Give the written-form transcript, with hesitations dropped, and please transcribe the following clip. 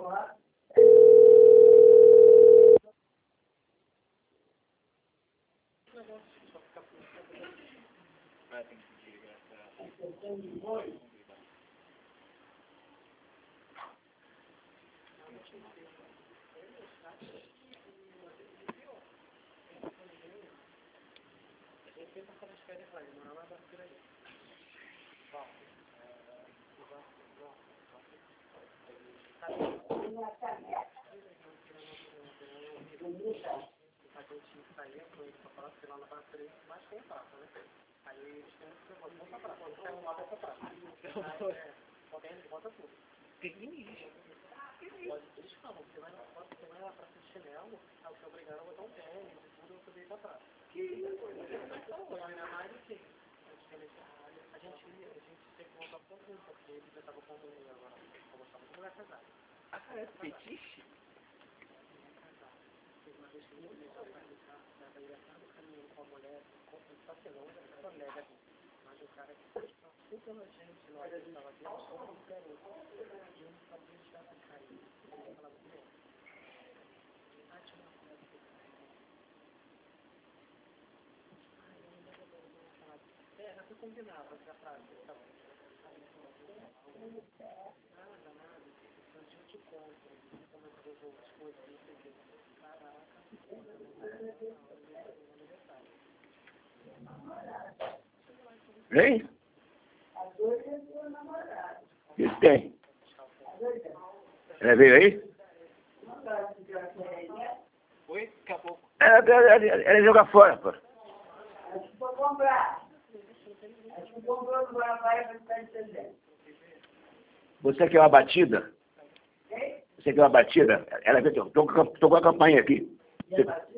Hein? O que tem? Ela veio aí? Oi? Acabou. Ela joga fora, pô. Acho que vou comprar. Acho que comprou no Guarapari, mas está entendendo. Você quer uma batida? Hein? Você quer uma batida? Ela veio, tô com a campanha aqui. E a batida?